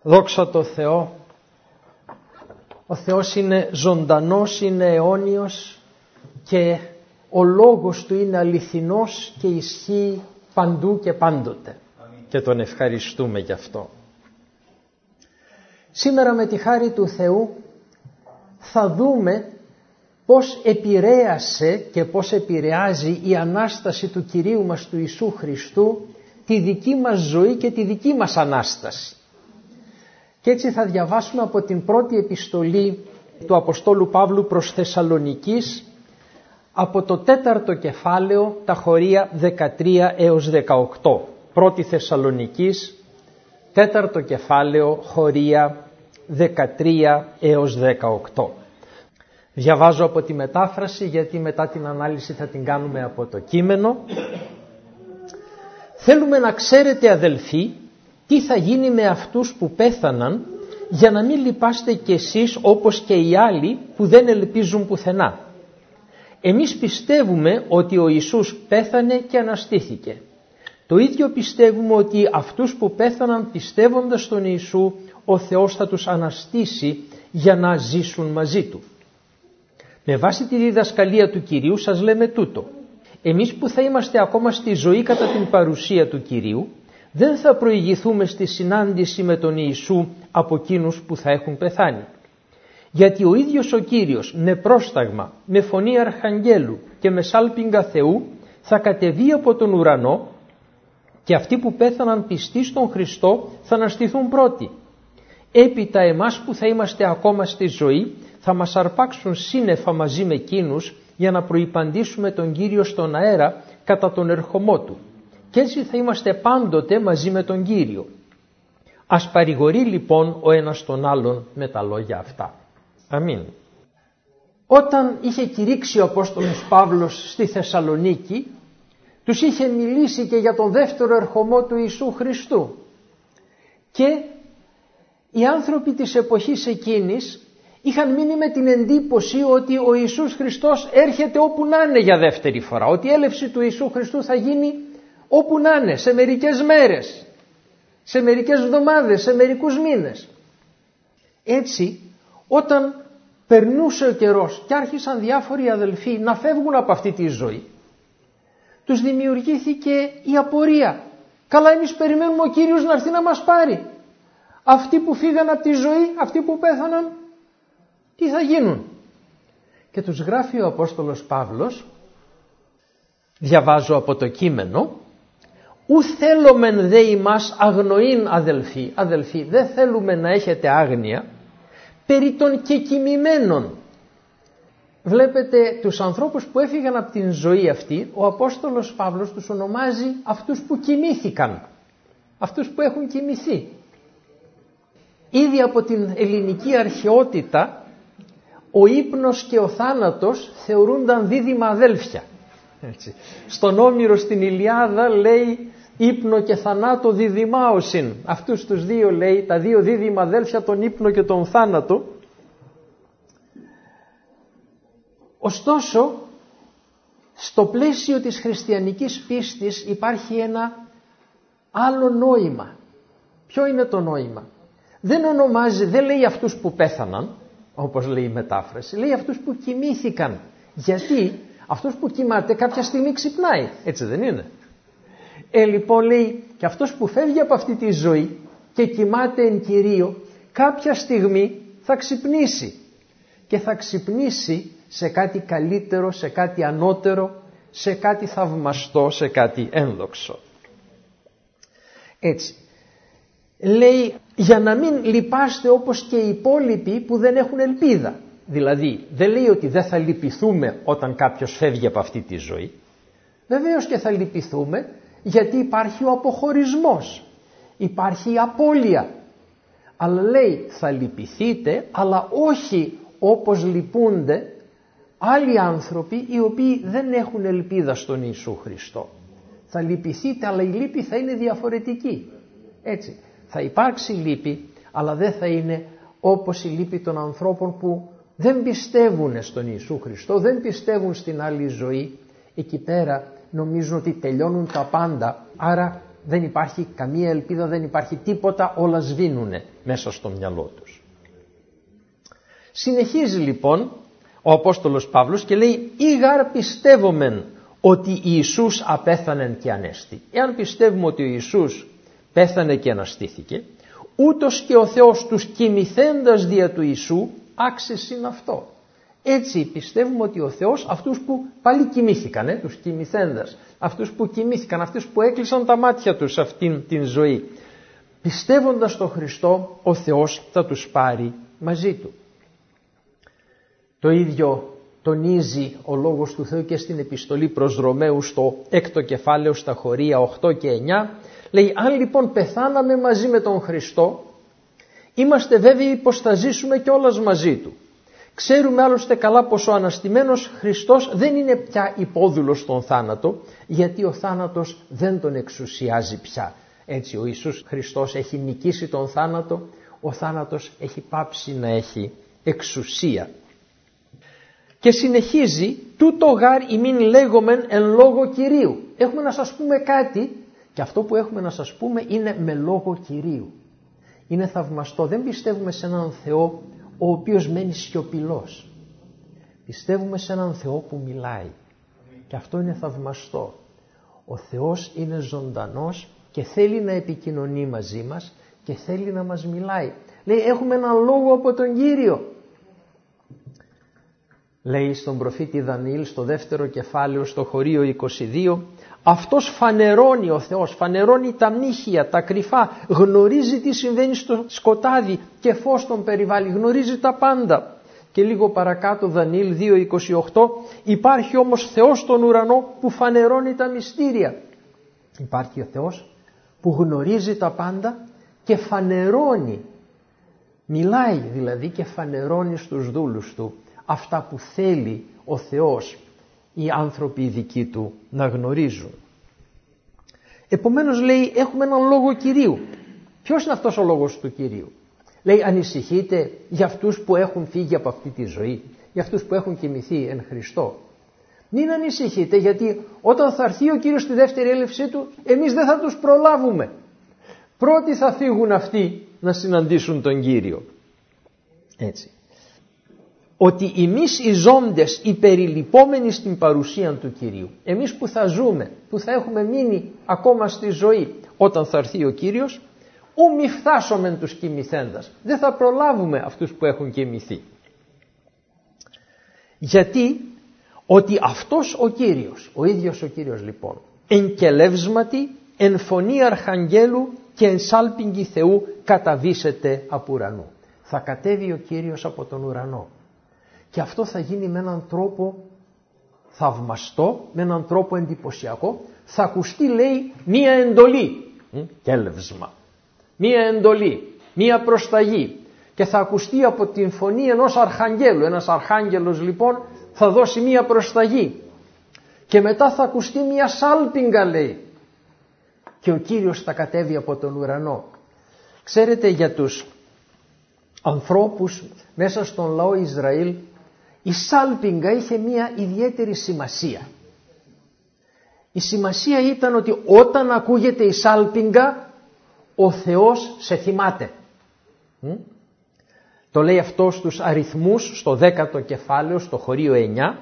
Δόξα τω Θεώ. Ο Θεός είναι ζωντανός, είναι αιώνιος και ο λόγος Του είναι αληθινός και ισχύει παντού και πάντοτε. Και Τον ευχαριστούμε γι' αυτό. Σήμερα με τη χάρη του Θεού θα δούμε πώς επηρέασε και πώς επηρεάζει η Ανάσταση του Κυρίου μας του Ιησού Χριστού τη δική μας ζωή και τη δική μας Ανάσταση. Και έτσι θα διαβάσουμε από την πρώτη επιστολή του Αποστόλου Παύλου προς Θεσσαλονικής, από το 4ο κεφάλαιο, τα χωρία 13 έως 18. Πρώτη Θεσσαλονικής, 4ο κεφάλαιο, χωρία 13 έως 18. Διαβάζω από τη μετάφραση, γιατί μετά την ανάλυση θα την κάνουμε από το κείμενο. Θέλουμε να ξέρετε, αδελφοί, τι θα γίνει με αυτούς που πέθαναν, για να μην λυπάστε κι εσείς όπως και οι άλλοι που δεν ελπίζουν πουθενά. Εμείς πιστεύουμε ότι ο Ιησούς πέθανε και αναστήθηκε. Το ίδιο πιστεύουμε ότι αυτούς που πέθαναν πιστεύοντας στον Ιησού, ο Θεός θα τους αναστήσει για να ζήσουν μαζί Του. Με βάση τη διδασκαλία του Κυρίου σας λέμε τούτο. Εμείς που θα είμαστε ακόμα στη ζωή κατά την παρουσία του Κυρίου, δεν θα προηγηθούμε στη συνάντηση με τον Ιησού από εκείνους που θα έχουν πεθάνει. Γιατί ο ίδιος ο Κύριος με πρόσταγμα, με φωνή αρχαγγέλου και με σάλπιγγα Θεού θα κατεβεί από τον ουρανό και αυτοί που πέθαναν πιστοί στον Χριστό θα αναστηθούν πρώτοι. Έπειτα εμάς που θα είμαστε ακόμα στη ζωή θα μας αρπάξουν σύννεφα μαζί με εκείνους για να προϋπαντήσουμε τον Κύριο στον αέρα κατά τον ερχομό Του. Και έτσι θα είμαστε πάντοτε μαζί με τον Κύριο. Ας παρηγορεί λοιπόν ο ένας τον άλλον με τα λόγια αυτά. Αμήν. Όταν είχε κηρύξει ο Απόστολος Παύλος στη Θεσσαλονίκη, τους είχε μιλήσει και για τον δεύτερο ερχομό του Ιησού Χριστού. Και οι άνθρωποι της εποχής εκείνης είχαν μείνει με την εντύπωση ότι ο Ιησούς Χριστός έρχεται όπου να είναι για δεύτερη φορά. Ότι η έλευση του Ιησού Χριστού θα γίνει όπου να είναι, σε μερικές μέρες, σε μερικές εβδομάδες, σε μερικούς μήνες. Έτσι, όταν περνούσε ο καιρός και άρχισαν διάφοροι αδελφοί να φεύγουν από αυτή τη ζωή, τους δημιουργήθηκε η απορία. Καλά, εμείς περιμένουμε ο Κύριος να έρθει να μας πάρει. Αυτοί που φύγαν από τη ζωή, αυτοί που πέθαναν, τι θα γίνουν? Και τους γράφει ο Απόστολος Παύλος, διαβάζω από το κείμενο, «Ου θέλομεν δε ημάς αγνοήν, αδελφοί». Αδελφοί, δεν θέλουμε να έχετε άγνοια περί των κεκοιμημένων. Βλέπετε τους ανθρώπους που έφυγαν από την ζωή αυτή, ο Απόστολος Παύλος τους ονομάζει αυτούς που κοιμήθηκαν, αυτούς που έχουν κοιμηθεί. Ήδη από την ελληνική αρχαιότητα ο ύπνος και ο θάνατος θεωρούνταν δίδυμα αδέλφια. Έτσι. Στον Όμηρο στην Ηλιάδα λέει ύπνο και θανάτο διδυμάωσιν. Αυτούς τους δύο λέει, τα δύο δίδυμα αδέλφια, τον ύπνο και τον θάνατο. Ωστόσο, στο πλαίσιο της χριστιανικής πίστης υπάρχει ένα άλλο νόημα. Ποιο είναι το νόημα? Δεν ονομάζει, δεν λέει αυτούς που πέθαναν, όπως λέει η μετάφραση, λέει αυτούς που κοιμήθηκαν. Γιατί αυτός που κοιμάται κάποια στιγμή ξυπνάει, έτσι δεν είναι? Λοιπόν λέει, και αυτός που φεύγει από αυτή τη ζωή και κοιμάται εν Κυρίω, κάποια στιγμή θα ξυπνήσει. Και θα ξυπνήσει σε κάτι καλύτερο, σε κάτι ανώτερο, σε κάτι θαυμαστό, σε κάτι ένδοξο. Έτσι. Λέει, για να μην λυπάστε όπως και οι υπόλοιποι που δεν έχουν ελπίδα. Δηλαδή, δεν λέει ότι δεν θα λυπηθούμε όταν κάποιος φεύγει από αυτή τη ζωή. Βεβαίως και θα λυπηθούμε, γιατί υπάρχει ο αποχωρισμός, υπάρχει η απώλεια. Αλλά λέει, θα λυπηθείτε, αλλά όχι όπως λυπούνται άλλοι άνθρωποι οι οποίοι δεν έχουν ελπίδα στον Ιησού Χριστό. Θα λυπηθείτε, αλλά η λύπη θα είναι διαφορετική. Έτσι. Θα υπάρξει λύπη, αλλά δεν θα είναι όπως η λύπη των ανθρώπων που δεν πιστεύουν στον Ιησού Χριστό, δεν πιστεύουν στην άλλη ζωή. Εκεί πέρα νομίζουν ότι τελειώνουν τα πάντα, άρα δεν υπάρχει καμία ελπίδα, δεν υπάρχει τίποτα, όλα σβήνουνε μέσα στο μυαλό τους. Συνεχίζει λοιπόν ο Απόστολος Παύλος και λέει «Ήγαρ πιστεύομεν ότι Ιησούς απέθανεν και ανέστη». Εάν πιστεύουμε ότι ο Ιησούς πέθανε και αναστήθηκε, ούτως και ο Θεός τους κοιμηθέντας δια του Ιησού άξιες είναι αυτό. Έτσι πιστεύουμε ότι ο Θεός αυτούς που πάλι κοιμήθηκαν, τους κοιμηθέντας, αυτούς που κοιμήθηκαν, αυτούς που έκλεισαν τα μάτια τους αυτήν την ζωή, πιστεύοντας στον Χριστό, ο Θεός θα τους πάρει μαζί Του. Το ίδιο τονίζει ο Λόγος του Θεού και στην επιστολή προς Ρωμαίους στο 6ο κεφάλαιο στα χωρία 8 και 9. Λέει, αν λοιπόν πεθάναμε μαζί με τον Χριστό, είμαστε βέβαιοι πως θα ζήσουμε κιόλας μαζί Του. Ξέρουμε άλλωστε καλά πως ο αναστημένος Χριστός δεν είναι πια υπόδουλος στον θάνατο, γιατί ο θάνατος δεν τον εξουσιάζει πια. Έτσι ο Ιησούς Χριστός έχει νικήσει τον θάνατο, ο θάνατος έχει πάψει να έχει εξουσία. Και συνεχίζει, τούτο γάρ ημίν λέγομεν εν λόγω Κυρίου. Έχουμε να σας πούμε κάτι και αυτό που έχουμε να σας πούμε είναι με λόγο Κυρίου. Είναι θαυμαστό, δεν πιστεύουμε σε έναν Θεό ο οποίος μένει σιωπηλός. Πιστεύουμε σε έναν Θεό που μιλάει και αυτό είναι θαυμαστό. Ο Θεός είναι ζωντανός και θέλει να επικοινωνεί μαζί μας και θέλει να μας μιλάει. Λέει έχουμε έναν λόγο από τον Κύριο. Λέει στον προφήτη Δανιήλ στο 2ο κεφάλαιο στο χωρίο 22, αυτός φανερώνει ο Θεός, φανερώνει τα μνήχια, τα κρυφά, γνωρίζει τι συμβαίνει στο σκοτάδι και φως τον περιβάλλει, γνωρίζει τα πάντα. Και λίγο παρακάτω Δανιήλ 2:28, υπάρχει όμως Θεός στον ουρανό που φανερώνει τα μυστήρια. Υπάρχει ο Θεός που γνωρίζει τα πάντα και φανερώνει, μιλάει δηλαδή και φανερώνει στους δούλους Του αυτά που θέλει ο Θεός οι άνθρωποι οι δικοί Του να γνωρίζουν. Επομένως λέει έχουμε έναν λόγο Κυρίου. Ποιος είναι αυτός ο λόγος του Κυρίου? Λέει ανησυχείτε για αυτούς που έχουν φύγει από αυτή τη ζωή, για αυτούς που έχουν κοιμηθεί εν Χριστώ. Μην ανησυχείτε, γιατί όταν θα έρθει ο Κύριος στη δεύτερη έλευσή Του, εμείς δεν θα τους προλάβουμε. Πρώτοι θα φύγουν αυτοί να συναντήσουν τον Κύριο. Έτσι. Ότι εμείς οι ζώντες υπεριλυπόμενοι στην παρουσία του Κυρίου, εμείς που θα ζούμε, που θα έχουμε μείνει ακόμα στη ζωή όταν θα έρθει ο Κύριος, ου μη φτάσομεν τους κοιμηθέντας. Δεν θα προλάβουμε αυτούς που έχουν κοιμηθεί. Γιατί ότι αυτός ο Κύριος, ο ίδιος ο Κύριος λοιπόν, εν κελεύσματι, εν φωνή αρχαγγέλου και εν σάλπιγγι Θεού καταβήσεται από ουρανού. Θα κατέβει ο Κύριος από τον ουρανό. Και αυτό θα γίνει με έναν τρόπο θαυμαστό, με έναν τρόπο εντυπωσιακό. Θα ακουστεί λέει μία εντολή, κέλευσμα, μία εντολή, μία προσταγή. Και θα ακουστεί από την φωνή ενός αρχαγγέλου. Ένας αρχάγγελος λοιπόν θα δώσει μία προσταγή. Και μετά θα ακουστεί μία σάλπιγγα λέει. Και ο Κύριος θα κατέβει από τον ουρανό. Ξέρετε για τους ανθρώπους μέσα στον λαό Ισραήλ, η σάλπιγγα είχε μία ιδιαίτερη σημασία. Η σημασία ήταν ότι όταν ακούγεται η σάλπιγγα, ο Θεός σε θυμάται. Το λέει αυτό στους αριθμούς, στο 10ο κεφάλαιο, στο χωρίο 9.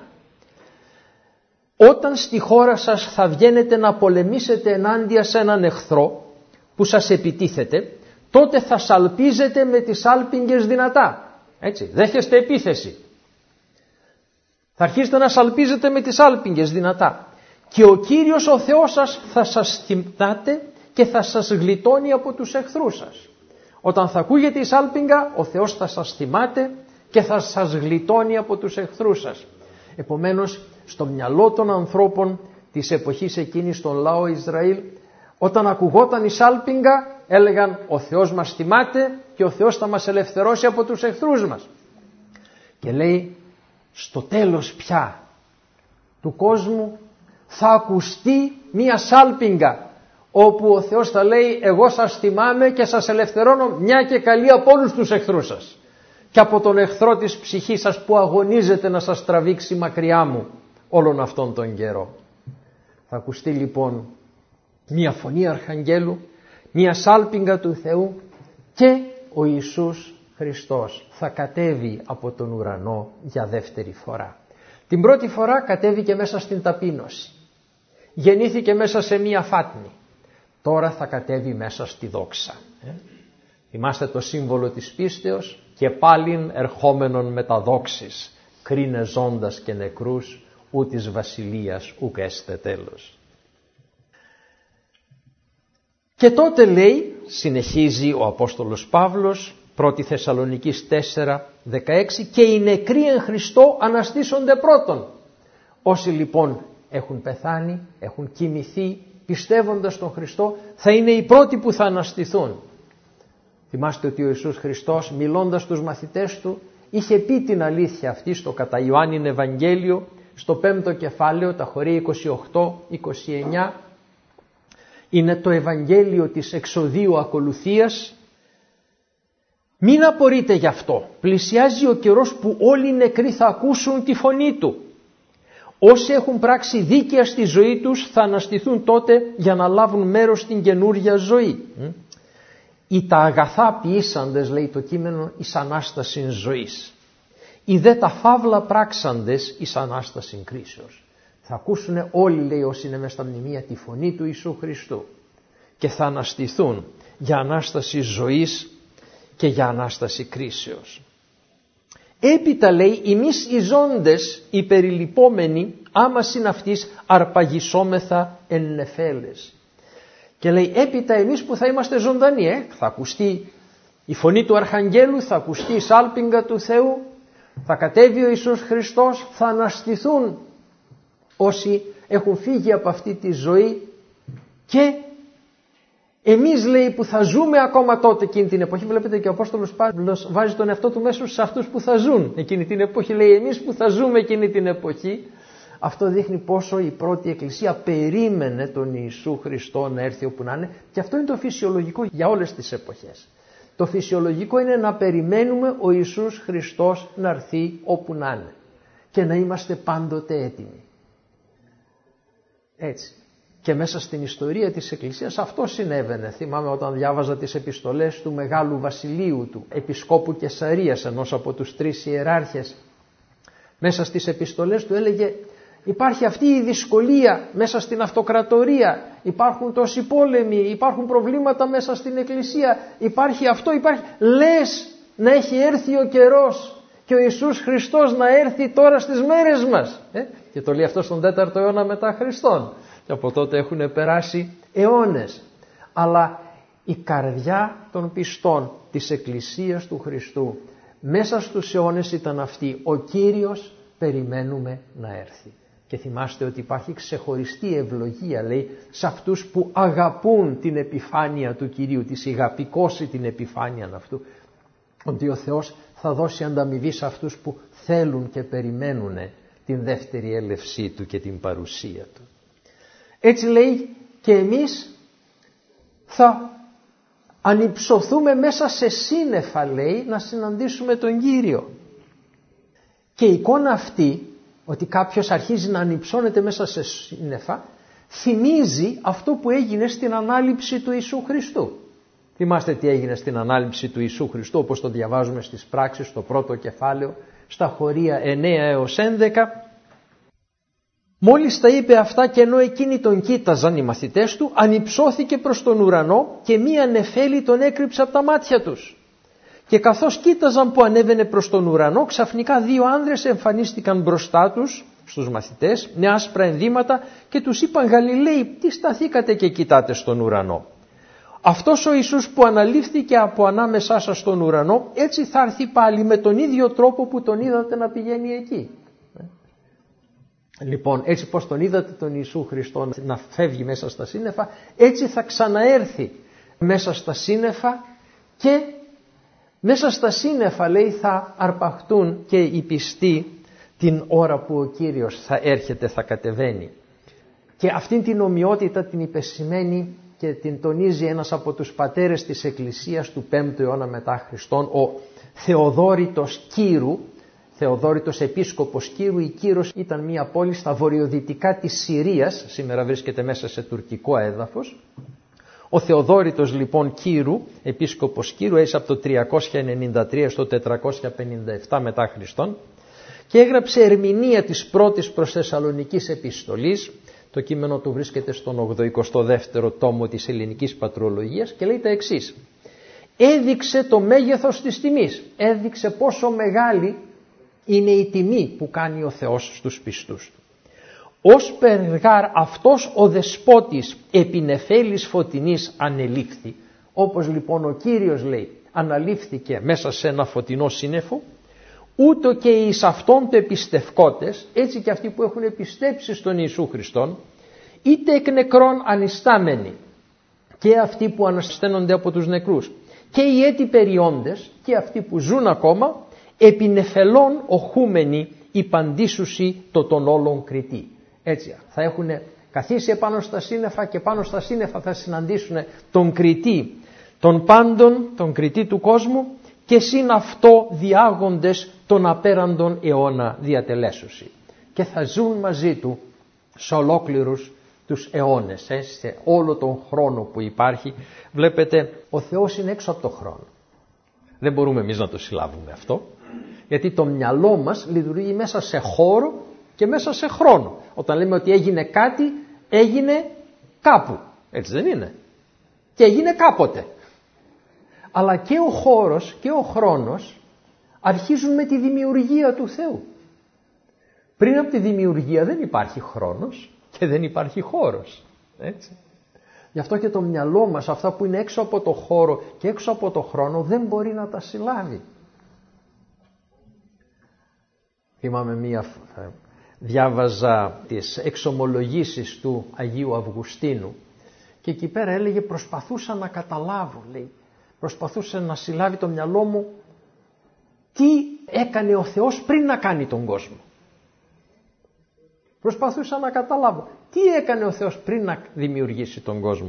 Όταν στη χώρα σας θα βγαίνετε να πολεμήσετε ενάντια σε έναν εχθρό που σας επιτίθεται, τότε θα σαλπίζετε με τις σάλπιγγες δυνατά. Έτσι, δέχεστε επίθεση. Θα αρχίσετε να σαλπίζετε με τις σάλπιγγες δυνατά. Και ο Κύριος ο Θεός σας θα σας θυμάται και θα σας γλιτώνει από τους εχθρούς σας. Όταν θα ακούγεται η σάλπιγγα, ο Θεός θα σας θυμάται και θα σας γλιτώνει από τους εχθρούς σας. Επομένως, στο μυαλό των ανθρώπων της εποχής εκείνης στον λαό Ισραήλ, όταν ακουγόταν η σάλπιγγα, έλεγαν ο Θεός μας θυμάται και ο Θεός θα μας ελευθερώσει από τους εχθρούς μας. Και λέει, στο τέλος πια του κόσμου θα ακουστεί μία σάλπιγγα, όπου ο Θεός θα λέει εγώ σας θυμάμαι και σας ελευθερώνω μια και καλή από όλους τους εχθρούς σας και από τον εχθρό της ψυχής σας που αγωνίζεται να σας τραβήξει μακριά μου όλον αυτόν τον καιρό. Θα ακουστεί λοιπόν μία φωνή αρχαγγέλου, μία σάλπιγγα του Θεού και ο Ιησούς Χριστός θα κατέβει από τον ουρανό για δεύτερη φορά. Την πρώτη φορά κατέβηκε μέσα στην ταπείνωση. Γεννήθηκε μέσα σε μία φάτνη. Τώρα θα κατέβει μέσα στη δόξα. Θυμάστε το σύμβολο της πίστεως, και πάλιν ερχόμενον με τα δόξης, κρίνε ζώντας και νεκρούς, ου της βασιλείας ουκ έστε τέλος. Και τότε λέει, συνεχίζει ο Απόστολος Παύλος, 1 Θεσσαλονικής 4:16, και οι νεκροί εν Χριστώ αναστήσονται πρώτον. Όσοι λοιπόν έχουν πεθάνει, έχουν κοιμηθεί, πιστεύοντας τον Χριστό, θα είναι οι πρώτοι που θα αναστηθούν. Θυμάστε ότι ο Ιησούς Χριστός, μιλώντας στους μαθητές του, είχε πει την αλήθεια αυτή στο κατά Ιωάννην Ευαγγέλιο, στο 5ο κεφάλαιο, τα χωρία 28-29, είναι το Ευαγγέλιο της εξοδίου ακολουθίας. Μην απορείτε γι' αυτό, πλησιάζει ο καιρός που όλοι οι νεκροί θα ακούσουν τη φωνή του. Όσοι έχουν πράξει δίκαια στη ζωή τους θα αναστηθούν τότε για να λάβουν μέρος στην καινούρια ζωή. Οι τα αγαθά ποιήσαντες, λέει το κείμενο, εις Ανάστασιν ζωής. Οι δε τα φαύλα πράξαντες εις Ανάστασιν κρίσεως. Θα ακούσουν όλοι, λέει, όσοι είναι μες στα μνημεία, τη φωνή του Ιησού Χριστού και θα αναστηθούν για Ανάσταση ζωής και για Ανάσταση κρίσεως. Έπειτα, λέει, εμείς οι ζώντες, οι περιλυπόμενοι, άμα συναυτής αρπαγισόμεθα εν νεφέλες. Και λέει, έπειτα εμείς που θα είμαστε ζωντανοί, θα ακουστεί η φωνή του Αρχαγγέλου, θα ακουστεί η σάλπιγγα του Θεού, θα κατέβει ο Ιησούς Χριστός, θα αναστηθούν όσοι έχουν φύγει από αυτή τη ζωή και εμείς, λέει, που θα ζούμε ακόμα τότε εκείνη την εποχή. Βλέπετε και ο Απόστολος Παύλος βάζει τον εαυτό του μέσα σε αυτούς που θα ζουν εκείνη την εποχή. Λέει, εμείς που θα ζούμε εκείνη την εποχή. Αυτό δείχνει πόσο η πρώτη Εκκλησία περίμενε τον Ιησού Χριστό να έρθει όπου να είναι, και αυτό είναι το φυσιολογικό για όλες τις εποχές. Το φυσιολογικό είναι να περιμένουμε ο Ιησούς Χριστός να έρθει όπου να είναι και να είμαστε πάντοτε έτοιμοι. Έτσι. Και μέσα στην ιστορία της Εκκλησίας αυτό συνέβαινε. Θυμάμαι όταν διάβαζα τις επιστολές του Μεγάλου Βασιλείου, του Επισκόπου Καισαρίας, ενός από τους 3 ιεράρχες. Μέσα στις επιστολές του έλεγε, υπάρχει αυτή η δυσκολία μέσα στην αυτοκρατορία, υπάρχουν τόσοι πόλεμοι, υπάρχουν προβλήματα μέσα στην Εκκλησία, υπάρχει αυτό, υπάρχει. Λες να έχει έρθει ο καιρός και ο Ιησούς Χριστός να έρθει τώρα στις μέρες μας. Και το λέει αυτό στον 4ο αιώνα μετά Χριστόν. Και από τότε έχουν περάσει αιώνες. Αλλά η καρδιά των πιστών της Εκκλησίας του Χριστού μέσα στους αιώνες ήταν αυτή. Ο Κύριος περιμένουμε να έρθει. Και θυμάστε ότι υπάρχει ξεχωριστή ευλογία, λέει, σε αυτούς που αγαπούν την επιφάνεια του Κυρίου, τη σιγαπικώσει την επιφάνεια αυτού. Ότι ο Θεός θα δώσει ανταμοιβή σε αυτούς που θέλουν και περιμένουν την δεύτερη έλευσή Του και την παρουσία Του. Έτσι, λέει, και εμείς θα ανυψωθούμε μέσα σε σύννεφα, λέει, να συναντήσουμε τον Κύριο. Και η εικόνα αυτή, ότι κάποιος αρχίζει να ανυψώνεται μέσα σε σύννεφα, θυμίζει αυτό που έγινε στην Ανάληψη του Ιησού Χριστού. Θυμάστε τι έγινε στην Ανάληψη του Ιησού Χριστού, όπως το διαβάζουμε στις πράξεις, στο 1ο κεφάλαιο, στα χωρία 9 έως 11. Μόλις τα είπε αυτά και ενώ εκείνοι τον κοίταζαν οι μαθητές του, ανυψώθηκε προς τον ουρανό και μία νεφέλη τον έκρυψε από τα μάτια τους. Και καθώς κοίταζαν που ανέβαινε προς τον ουρανό, ξαφνικά 2 άνδρες εμφανίστηκαν μπροστά τους, στους μαθητές, με άσπρα ενδύματα και τους είπαν, Γαλιλαίοι, τι σταθήκατε και κοιτάτε στον ουρανό? Αυτός ο Ιησούς που αναλήφθηκε από ανάμεσά σας στον ουρανό, έτσι θα έρθει πάλι με τον ίδιο τρόπο που τον είδατε να πηγαίνει εκεί. Λοιπόν, έτσι πως τον είδατε τον Ιησού Χριστό να φεύγει μέσα στα σύννεφα, έτσι θα ξαναέρθει μέσα στα σύννεφα και μέσα στα σύννεφα, λέει, θα αρπαχτούν και οι πιστοί την ώρα που ο Κύριος θα έρχεται, θα κατεβαίνει. Και αυτήν την ομοιότητα την υπεσημαίνει και την τονίζει ένας από τους πατέρες της Εκκλησίας του 5ου αιώνα μετά Χριστόν, ο Θεοδόρητος Κύρου, Θεοδόρητος επίσκοπος Κύρου. Η Κύρος ήταν μια πόλη στα βορειοδυτικά της Συρίας, σήμερα βρίσκεται μέσα σε τουρκικό έδαφος. Ο Θεοδόρητος λοιπόν Κύρου, επίσκοπος Κύρου, έζησε από το 393 στο 457 μετά Χριστόν και έγραψε ερμηνεία της πρώτης προς Θεσσαλονικής επιστολής. Το κείμενο του βρίσκεται στον 82ο τόμο της ελληνικής πατρολογίας και λέει τα εξής. Έδειξε το μέγεθος της τιμής, έδειξε πόσο μεγάλη είναι η τιμή που κάνει ο Θεός στους πιστούς του. Ως περγάρ αυτός ο δεσπότης επινεφέλης φωτεινής ανελήφθη. Όπως λοιπόν ο Κύριος λέει αναλήφθηκε μέσα σε ένα φωτεινό σύννεφο, ούτω και εις αυτόν το επιστευκότες, έτσι και αυτοί που έχουν πιστέψει στον Ιησού Χριστόν, είτε εκ νεκρών ανιστάμενοι και αυτοί που ανασταίνονται από τους νεκρούς και οι έτη περιόντες και αυτοί που ζουν ακόμα, επινεφελών οχούμενοι υπαντήσουσι το των όλων κριτή. Έτσι θα έχουν καθίσει επάνω στα σύννεφα και πάνω στα σύννεφα θα συναντήσουν τον κριτή των πάντων, τον κριτή του κόσμου και συν αυτό διάγοντες των απέραντων αιώνα διατελέσουσι. Και θα ζουν μαζί του σε ολόκληρους τους αιώνες, σε όλο τον χρόνο που υπάρχει. Βλέπετε, ο Θεός είναι έξω από το χρόνο. Δεν μπορούμε εμείς να το συλλάβουμε αυτό, γιατί το μυαλό μας λειτουργεί μέσα σε χώρο και μέσα σε χρόνο. Όταν λέμε ότι έγινε κάτι, έγινε κάπου. Έτσι δεν είναι? Και έγινε κάποτε. Αλλά και ο χώρος και ο χρόνος αρχίζουν με τη δημιουργία του Θεού. Πριν από τη δημιουργία δεν υπάρχει χρόνος και δεν υπάρχει χώρος. Έτσι. Γι' αυτό και το μυαλό μας, αυτά που είναι έξω από το χώρο και έξω από το χρόνο, δεν μπορεί να τα συλλάβει. Θυμάμαι διάβαζα τις εξομολογήσεις του Αγίου Αυγουστίνου και εκεί πέρα έλεγε προσπαθούσα να καταλάβω, λέει, προσπαθούσα να συλλάβει το μυαλό μου τι έκανε ο Θεός πριν να κάνει τον κόσμο. Προσπαθούσα να καταλάβω τι έκανε ο Θεός πριν να δημιουργήσει τον κόσμο.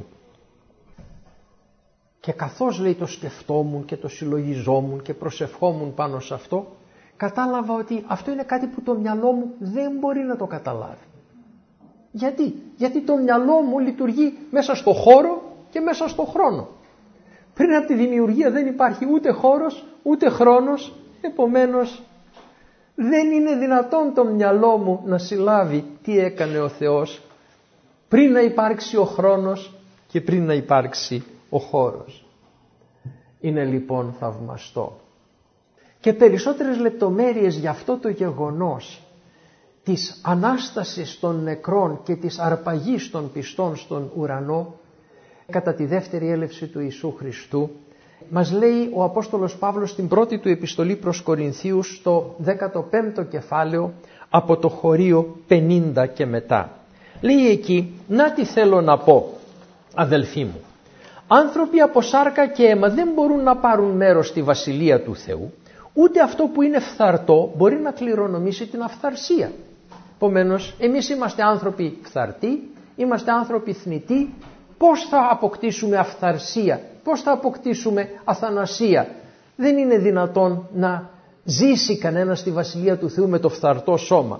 Και καθώς, λέει, το σκεφτόμουν και το συλλογιζόμουν και προσευχόμουν πάνω σε αυτό, κατάλαβα ότι αυτό είναι κάτι που το μυαλό μου δεν μπορεί να το καταλάβει. Γιατί το μυαλό μου λειτουργεί μέσα στο χώρο και μέσα στο χρόνο. Πριν από τη δημιουργία δεν υπάρχει ούτε χώρος ούτε χρόνος, επομένως δεν είναι δυνατόν το μυαλό μου να συλλάβει τι έκανε ο Θεός πριν να υπάρξει ο χρόνος και πριν να υπάρξει ο χώρος. Είναι λοιπόν θαυμαστό. Και περισσότερες λεπτομέρειες για αυτό το γεγονός της Ανάστασης των νεκρών και της αρπαγής των πιστών στον ουρανό κατά τη δεύτερη έλευση του Ιησού Χριστού μας λέει ο Απόστολος Παύλος στην πρώτη του επιστολή προς Κορινθίους στο 15ο κεφάλαιο από το χωρίο 50 και μετά. Λέει εκεί, να τι θέλω να πω αδελφοί μου, άνθρωποι από σάρκα και αίμα δεν μπορούν να πάρουν μέρος στη Βασιλεία του Θεού, ούτε αυτό που είναι φθαρτό μπορεί να κληρονομήσει την αυθαρσία. Επομένως, εμείς είμαστε άνθρωποι φθαρτοί, είμαστε άνθρωποι θνητοί, πώς θα αποκτήσουμε αυθαρσία, πώς θα αποκτήσουμε αθανασία? Δεν είναι δυνατόν να ζήσει κανένας στη Βασιλεία του Θεού με το φθαρτό σώμα.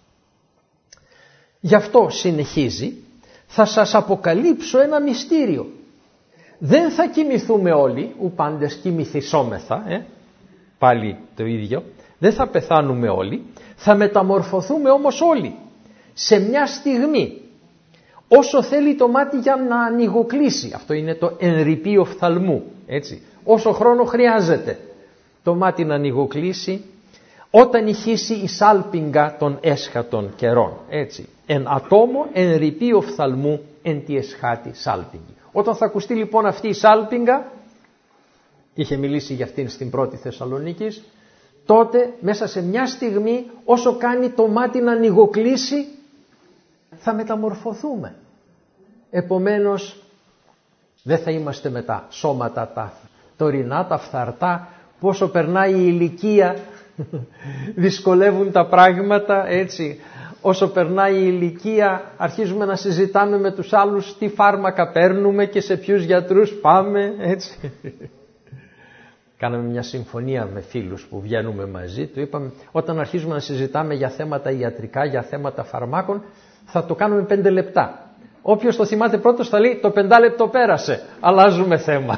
Γι' αυτό συνεχίζει, θα σας αποκαλύψω ένα μυστήριο. Δεν θα κοιμηθούμε όλοι, ου πάντες κοιμηθισόμεθα, πάλι το ίδιο, δεν θα πεθάνουμε όλοι, θα μεταμορφωθούμε όμως όλοι σε μια στιγμή, όσο θέλει το μάτι για να ανοιγοκλείσει. Αυτό είναι το ενρυπείο οφθαλμού, έτσι. Όσο χρόνο χρειάζεται το μάτι να ανοιγοκλείσει, όταν ηχήσει η σάλπιγγα των έσχατων καιρών, έτσι. Εν ατόμο ενρυπείο οφθαλμού εν τη εσχάτη σάλπιγγη. Όταν θα ακουστεί λοιπόν αυτή η σάλπιγγα, είχε μιλήσει για αυτήν στην πρώτη Θεσσαλονίκης, τότε μέσα σε μια στιγμή όσο κάνει το μάτι να ανοιγοκλείσει θα μεταμορφωθούμε. Επομένως δεν θα είμαστε με τα σώματα τα τωρινά, τα φθαρτά, πόσο περνάει η ηλικία δυσκολεύουν τα πράγματα, έτσι. Όσο περνάει η ηλικία αρχίζουμε να συζητάμε με τους άλλους τι φάρμακα παίρνουμε και σε ποιους γιατρούς πάμε, έτσι. Κάναμε μια συμφωνία με φίλους που βγαίνουμε μαζί. Του είπαμε, όταν αρχίζουμε να συζητάμε για θέματα ιατρικά, για θέματα φαρμάκων, θα το κάνουμε 5 λεπτά. Όποιος το θυμάται πρώτος θα λέει, το 5 λεπτό πέρασε, αλλάζουμε θέμα.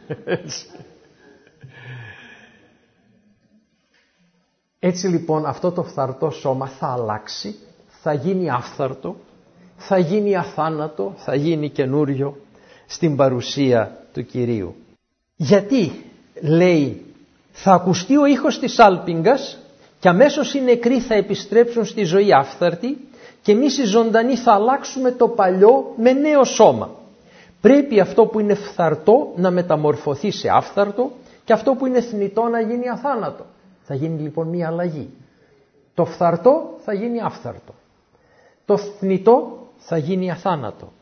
Έτσι λοιπόν αυτό το φθαρτό σώμα θα αλλάξει, θα γίνει άφθαρτο, θα γίνει αθάνατο, θα γίνει καινούριο στην παρουσία του Κυρίου. Γιατί, λέει, θα ακουστεί ο ήχος της άλπιγγας και αμέσως οι νεκροί θα επιστρέψουν στη ζωή άφθαρτη και εμείς οι ζωντανοί θα αλλάξουμε το παλιό με νέο σώμα. Πρέπει αυτό που είναι φθαρτό να μεταμορφωθεί σε άφθαρτο και αυτό που είναι θνητό να γίνει αθάνατο. Θα γίνει λοιπόν μία αλλαγή. Το φθαρτό θα γίνει άφθαρτο. Το θνητό θα γίνει αθάνατο.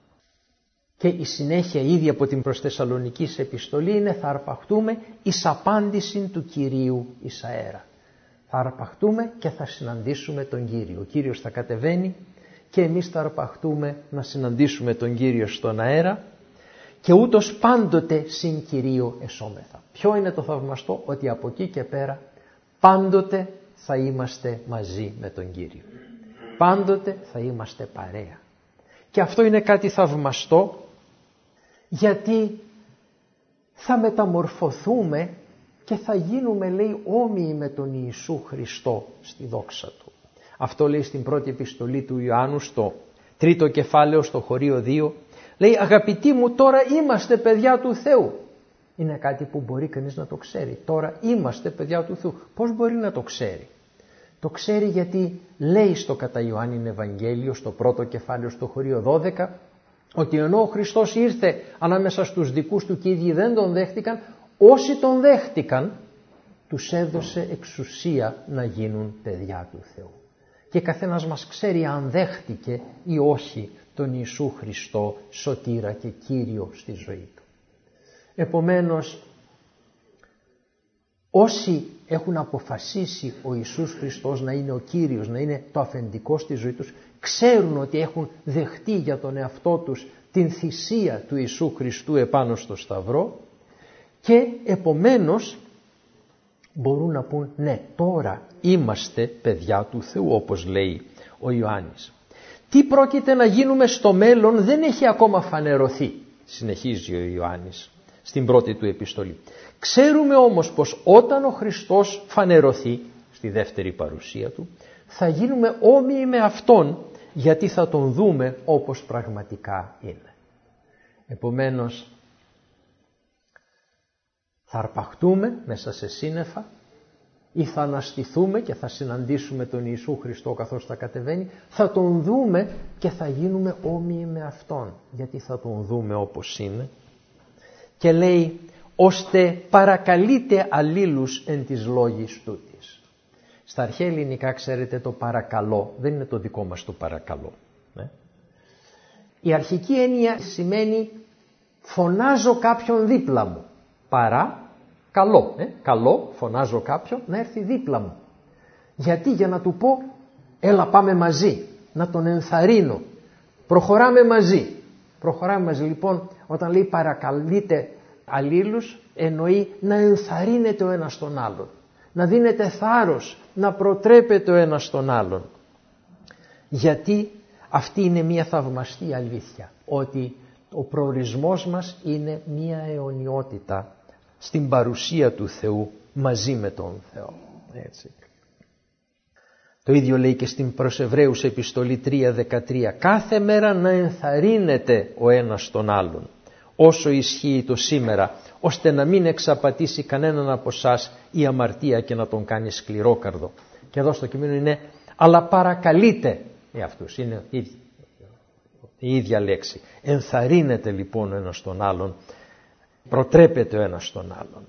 Και η συνέχεια ήδη από την προς Θεσσαλονικής επιστολή είναι θα αρπαχτούμε εις απάντηση του Κυρίου εις αέρα. Θα αρπαχτούμε και θα συναντήσουμε τον Κύριο. Ο Κύριος θα κατεβαίνει και εμείς θα αρπαχτούμε να συναντήσουμε τον Κύριο στον αέρα και ούτως πάντοτε συν Κυρίο εσώμεθα. Ποιο είναι το θαυμαστό? Ότι από εκεί και πέρα πάντοτε θα είμαστε μαζί με τον Κύριο. Πάντοτε θα είμαστε παρέα. Και αυτό είναι κάτι θαυμαστό, γιατί θα μεταμορφωθούμε και θα γίνουμε, λέει, όμοιοι με τον Ιησού Χριστό στη δόξα Του. Αυτό λέει στην πρώτη επιστολή του Ιωάννου στο 3ο κεφάλαιο στο χωρίο 2. Λέει, αγαπητοί μου, τώρα είμαστε παιδιά του Θεού. Είναι κάτι που μπορεί κανείς να το ξέρει. Τώρα είμαστε παιδιά του Θεού. Πώς μπορεί να το ξέρει? Το ξέρει γιατί λέει στο κατά Ιωάννην Ευαγγέλιο στο πρώτο κεφάλαιο στο χωρίο 12 ότι ενώ ο Χριστός ήρθε ανάμεσα στους δικούς του και οι ίδιοι δεν τον δέχτηκαν, όσοι τον δέχτηκαν τους έδωσε εξουσία να γίνουν παιδιά του Θεού. Και καθένας μας ξέρει αν δέχτηκε ή όχι τον Ιησού Χριστό σωτήρα και Κύριο στη ζωή του. Επομένως, όσοι έχουν αποφασίσει ο Ιησούς Χριστός να είναι ο Κύριος, να είναι το αφεντικό στη ζωή τους, ξέρουν ότι έχουν δεχτεί για τον εαυτό τους την θυσία του Ιησού Χριστού επάνω στο Σταυρό και επομένως μπορούν να πούν ναι, τώρα είμαστε παιδιά του Θεού, όπως λέει ο Ιωάννης. Τι πρόκειται να γίνουμε στο μέλλον δεν έχει ακόμα φανερωθεί, συνεχίζει ο Ιωάννης στην πρώτη του επιστολή. Ξέρουμε όμως πως όταν ο Χριστός φανερωθεί στη δεύτερη παρουσία του, θα γίνουμε όμοιοι με Αυτόν, γιατί θα τον δούμε όπως πραγματικά είναι. Επομένως, θα αρπαχτούμε μέσα σε σύννεφα ή θα αναστηθούμε και θα συναντήσουμε τον Ιησού Χριστό καθώς θα κατεβαίνει, θα τον δούμε και θα γίνουμε όμοιοι με Αυτόν, γιατί θα τον δούμε όπως είναι. Και λέει, ώστε παρακαλείτε αλλήλους εν της λόγης τούτης. Στα αρχαία ελληνικά, ξέρετε, το παρακαλώ δεν είναι το δικό μας το παρακαλώ. Η αρχική έννοια σημαίνει φωνάζω κάποιον δίπλα μου. Παρακαλώ. Καλό, φωνάζω κάποιον να έρθει δίπλα μου. Γιατί? Για να του πω έλα πάμε μαζί, να τον ενθαρρύνω. Προχωράμε μαζί. Λοιπόν, όταν λέει παρακαλείτε αλλήλους, εννοεί να ενθαρρύνεται ο ένας τον άλλον, να δίνεται θάρρος, να προτρέπεται ο ένας τον άλλον. Γιατί αυτή είναι μια θαυμαστή αλήθεια, ότι ο προορισμός μας είναι μια αιωνιότητα στην παρουσία του Θεού μαζί με τον Θεό. Έτσι. Το ίδιο λέει και στην προς Εβραίους επιστολή 3:13. Κάθε μέρα να ενθαρρύνεται ο ένας τον άλλον, όσο ισχύει το σήμερα, ώστε να μην εξαπατήσει κανέναν από εσάς η αμαρτία και να τον κάνει σκληρόκαρδο. Και εδώ στο κείμενο είναι αλλά παρακαλείτε αυτούς. Είναι η ίδια λέξη. Ενθαρρύνεται λοιπόν ο ένας τον άλλον, προτρέπεται ο ένας τον άλλον.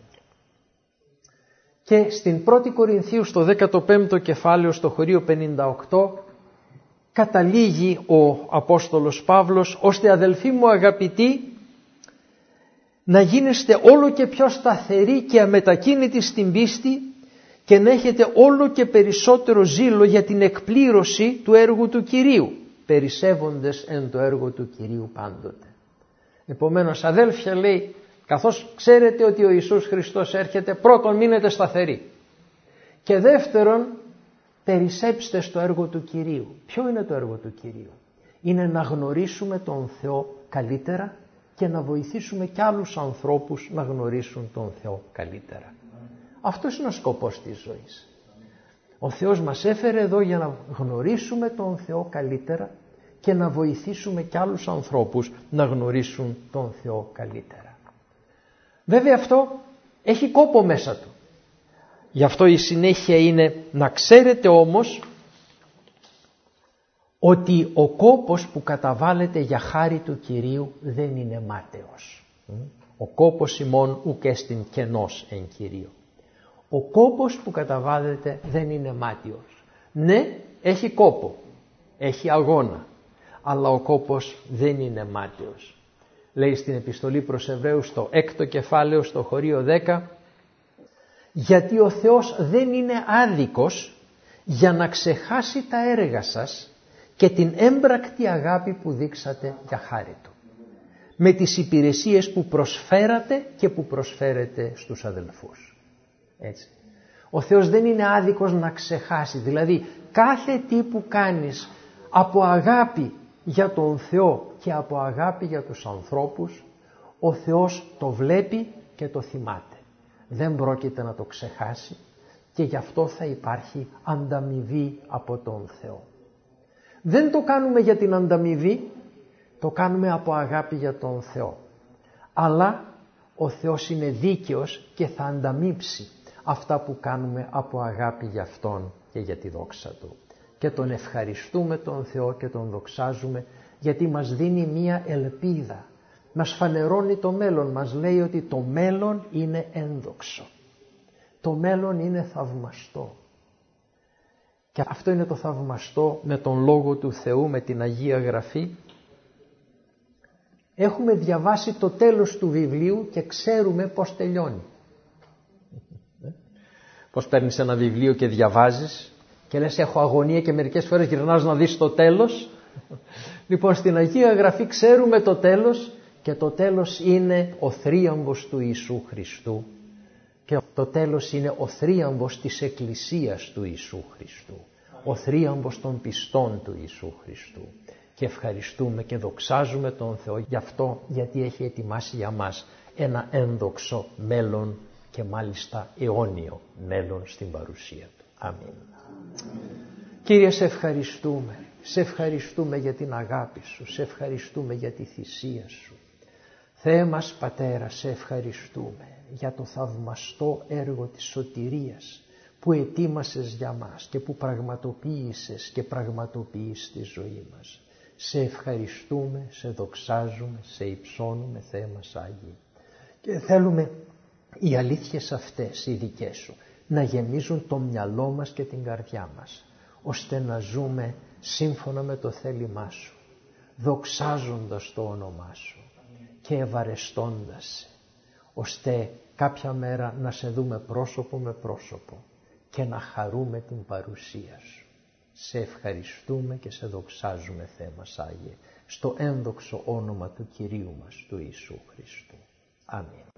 Και στην 1η Κορινθίου στο 15ο κεφάλαιο στο χωρίο 58 καταλήγει ο Απόστολος Παύλος, ώστε αδελφοί μου αγαπητοί να γίνεστε όλο και πιο σταθεροί και αμετακίνητοι στην πίστη και να έχετε όλο και περισσότερο ζήλο για την εκπλήρωση του έργου του Κυρίου, περισσεύοντες εν το έργο του Κυρίου πάντοτε. Επομένως, αδέλφια, λέει, Καθώς ξέρετε ότι ο Ιησούς Χριστός έρχεται, πρώτον μείνετε σταθεροί. Και δεύτερον, περισσέψτε στο έργο του Κυρίου. Ποιο είναι το έργο του Κυρίου? Είναι να γνωρίσουμε τον Θεό καλύτερα και να βοηθήσουμε και άλλους ανθρώπους να γνωρίσουν τον Θεό καλύτερα. Αυτός είναι ο σκοπός της ζωής. Ο Θεός μας έφερε εδώ για να γνωρίσουμε τον Θεό καλύτερα και να βοηθήσουμε και άλλους ανθρώπους να γνωρίσουν τον Θεό καλύτερα. Βέβαια αυτό έχει κόπο μέσα του. Γι' αυτό η συνέχεια είναι να ξέρετε όμως ότι ο κόπος που καταβάλλεται για χάρη του Κυρίου δεν είναι μάταιος. Ο κόπος ημών ουκ εστιν κενός εν Κυρίω. Ο κόπος που καταβάλλεται δεν είναι μάταιος. Ναι, έχει κόπο, έχει αγώνα, αλλά ο κόπος δεν είναι μάταιος. Λέει στην επιστολή προς Εβραίους στο 6ο κεφάλαιο στο χωρίο 10, γιατί ο Θεός δεν είναι άδικος για να ξεχάσει τα έργα σας και την έμπρακτη αγάπη που δείξατε για χάρη του, με τις υπηρεσίες που προσφέρατε και που προσφέρετε στους αδελφούς. Έτσι. Ο Θεός δεν είναι άδικος να ξεχάσει, δηλαδή κάθε τι που κάνεις από αγάπη για τον Θεό και από αγάπη για τους ανθρώπους, ο Θεός το βλέπει και το θυμάται. Δεν πρόκειται να το ξεχάσει και γι' αυτό θα υπάρχει ανταμοιβή από τον Θεό. Δεν το κάνουμε για την ανταμοιβή, το κάνουμε από αγάπη για τον Θεό. Αλλά ο Θεός είναι δίκαιος και θα ανταμείψει αυτά που κάνουμε από αγάπη για Αυτόν και για τη δόξα Του. Και τον ευχαριστούμε τον Θεό και τον δοξάζουμε γιατί μας δίνει μία ελπίδα. Μας φανερώνει το μέλλον, μας λέει ότι το μέλλον είναι ένδοξο. Το μέλλον είναι θαυμαστό. Και αυτό είναι το θαυμαστό με τον Λόγο του Θεού, με την Αγία Γραφή. Έχουμε διαβάσει το τέλος του βιβλίου και ξέρουμε πώς τελειώνει. Πώς παίρνεις ένα βιβλίο και διαβάζεις και λες έχω αγωνία και μερικές φορές γυρνάς να δεις το τέλος. Λοιπόν, στην Αγία Γραφή ξέρουμε το τέλος και το τέλος είναι ο θρίαμβος του Ιησού Χριστού και το τέλος είναι ο θρίαμβος της Εκκλησίας του Ιησού Χριστού, ο θρίαμβος των πιστών του Ιησού Χριστού. Και ευχαριστούμε και δοξάζουμε τον Θεό γι' αυτό, γιατί έχει ετοιμάσει για μας ένα ένδοξο μέλλον και μάλιστα αιώνιο μέλλον στην παρουσία Του. Αμήν. Κύριε, σε ευχαριστούμε. Σε ευχαριστούμε για την αγάπη Σου. Σε ευχαριστούμε για τη θυσία Σου. Θεέ μας Πατέρα, σε ευχαριστούμε για το θαυμαστό έργο της σωτηρίας που ετοίμασες για μας και που πραγματοποίησες και πραγματοποιείς στη ζωή μας. Σε ευχαριστούμε, σε δοξάζουμε, σε υψώνουμε, Θεέ μας Άγιοι. Και θέλουμε οι αλήθειες αυτές, οι δικές Σου, να γεμίζουν το μυαλό μας και την καρδιά μας, ώστε να ζούμε σύμφωνα με το θέλημά Σου, δοξάζοντας το όνομά Σου και ευαρεστώντας Σε, ώστε κάποια μέρα να Σε δούμε πρόσωπο με πρόσωπο και να χαρούμε την παρουσία Σου. Σε ευχαριστούμε και Σε δοξάζουμε, Θεέ μας Άγιε, στο ένδοξο όνομα του Κυρίου μας, του Ιησού Χριστού. Αμήν.